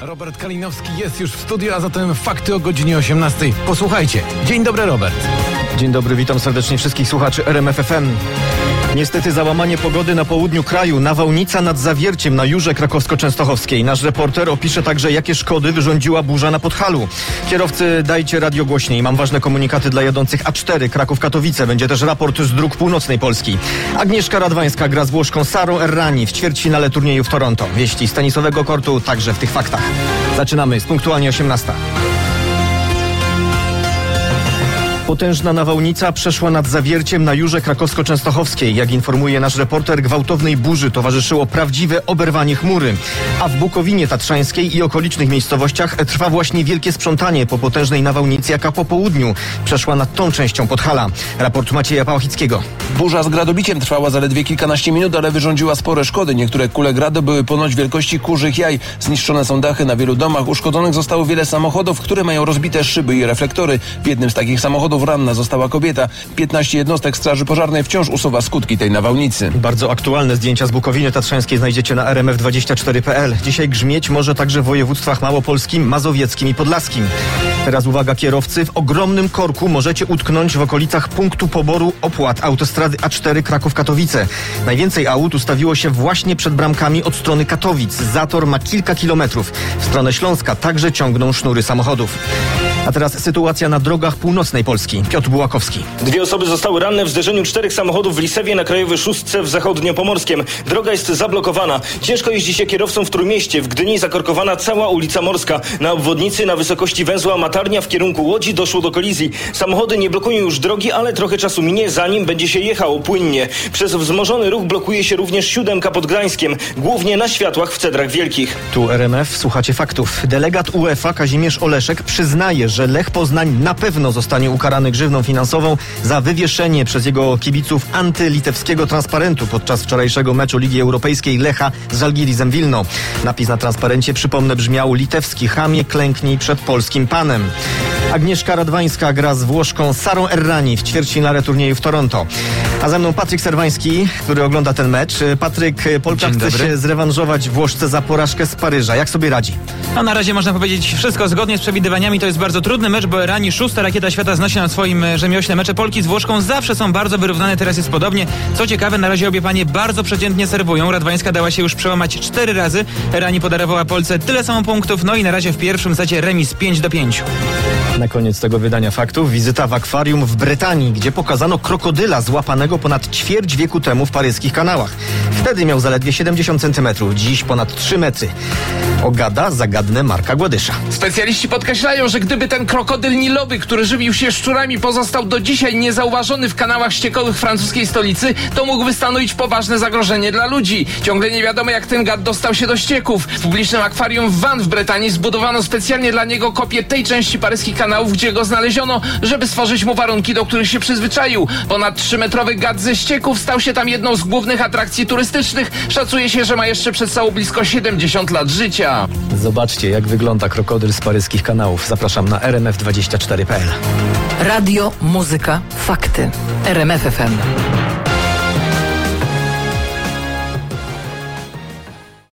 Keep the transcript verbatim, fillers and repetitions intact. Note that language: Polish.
Robert Kalinowski jest już w studiu, a zatem fakty o godzinie osiemnastej. Posłuchajcie. Dzień dobry, Robert. Dzień dobry, witam serdecznie wszystkich słuchaczy R M F F M. Niestety załamanie pogody na południu kraju, nawałnica nad Zawierciem na Jurze Krakowsko-Częstochowskiej. Nasz reporter opisze także, jakie szkody wyrządziła burza na Podhalu. Kierowcy, dajcie radio głośniej. Mam ważne komunikaty dla jadących A cztery Kraków-Katowice. Będzie też raport z dróg północnej Polski. Agnieszka Radwańska gra z Włoszką Sarą Errani w ćwierćfinale turnieju w Toronto. Wieści z tenisowego kortu także w tych faktach. Zaczynamy z punktualnie osiemnasta. Potężna nawałnica przeszła nad Zawierciem na Jurze Krakowsko-Częstochowskiej. Jak informuje nasz reporter, gwałtownej burzy towarzyszyło prawdziwe oberwanie chmury. A w Bukowinie Tatrzańskiej i okolicznych miejscowościach trwa właśnie wielkie sprzątanie po potężnej nawałnicy, jaka po południu przeszła nad tą częścią Podhala. Raport Macieja Pałachickiego. Burza z gradobiciem trwała zaledwie kilkanaście minut, ale wyrządziła spore szkody. Niektóre kule gradu były ponoć wielkości kurzych jaj. Zniszczone są dachy na wielu domach. Uszkodzonych zostało wiele samochodów, które mają rozbite szyby i reflektory. W jednym z takich samochodów ranna została kobieta. piętnaście jednostek straży pożarnej wciąż usuwa skutki tej nawałnicy. Bardzo aktualne zdjęcia z Bukowiny Tatrzańskiej znajdziecie na R M F dwadzieścia cztery kropka p l. Dzisiaj grzmieć może także w województwach małopolskim, mazowieckim i podlaskim. Teraz uwaga kierowcy, w ogromnym korku możecie utknąć w okolicach punktu poboru opłat autostrady A cztery Kraków-Katowice. Najwięcej aut ustawiło się właśnie przed bramkami od strony Katowic. Zator ma kilka kilometrów. W stronę Śląska także ciągną sznury samochodów. A teraz sytuacja na drogach północnej Polski. Piotr Bułakowski. Dwie osoby zostały ranne w zderzeniu czterech samochodów w Lisewie na Krajowej Szóstce w Zachodniopomorskiem. Droga jest zablokowana. Ciężko jeździ się kierowcom w Trójmieście. W Gdyni zakorkowana cała ulica Morska. Na obwodnicy na wysokości węzła Matarnia w kierunku Łodzi doszło do kolizji. Samochody nie blokują już drogi, ale trochę czasu minie, zanim będzie się jechało płynnie. Przez wzmożony ruch blokuje się również siódemka pod Gdańskiem, głównie na światłach w Cedrach Wielkich. Tu R M F, słuchacie faktów. Delegat UEFA Kazimierz Oleszek przyznaje, że Lech Poznań na pewno zostanie ukarany grzywną finansową za wywieszenie przez jego kibiców antylitewskiego transparentu podczas wczorajszego meczu Ligi Europejskiej Lecha z Żalgirisem Wilno. Napis na transparencie, przypomnę, brzmiał: litewski chamie, klęknij przed polskim panem. Agnieszka Radwańska gra z Włoszką Sarą Errani w ćwierćfinale turnieju w Toronto. A ze mną Patryk Serwański, który ogląda ten mecz. Patryk, Polka chce się zrewanżować Włoszce za porażkę z Paryża. Jak sobie radzi? No na razie można powiedzieć wszystko zgodnie z przewidywaniami. To jest bardzo trudny mecz, bo Errani, szósta rakieta świata, znosi na swoim rzemiośle. Mecze Polki z Włoszką zawsze są bardzo wyrównane, teraz jest podobnie. Co ciekawe, na razie obie panie bardzo przeciętnie serwują. Radwańska dała się już przełamać cztery razy. Errani podarowała Polce tyle samo punktów, no i na razie w pierwszym secie remis pięć do pięciu. Na koniec tego wydania faktów wizyta w akwarium w Brytanii, gdzie pokazano krokodyla złapanego ponad ćwierć wieku temu w paryskich kanałach. Wtedy miał zaledwie siedemdziesiąt centymetrów, dziś ponad trzy metry. Ogada zagadnę Marka Gładysza. Specjaliści podkreślają, że gdyby ten krokodyl nilowy, który żywił się szczurami, pozostał do dzisiaj niezauważony w kanałach ściekowych francuskiej stolicy, to mógłby stanowić poważne zagrożenie dla ludzi. Ciągle nie wiadomo, jak ten gad dostał się do ścieków. W publicznym akwarium w Vannes w Brytanii zbudowano specjalnie dla niego kopię tej części paryskich kanałów, gdzie go znaleziono, żeby stworzyć mu warunki, do których się przyzwyczaił. Ponad trzymetrowy gad ze ścieków stał się tam jedną z głównych atrakcji turystycznych. Szacuje się, że ma jeszcze przed sobą blisko siedemdziesiąt lat życia. Zobaczcie, jak wygląda krokodyl z paryskich kanałów. Zapraszam na R M F dwadzieścia cztery kropka p l. Radio, muzyka, fakty. R M F F M.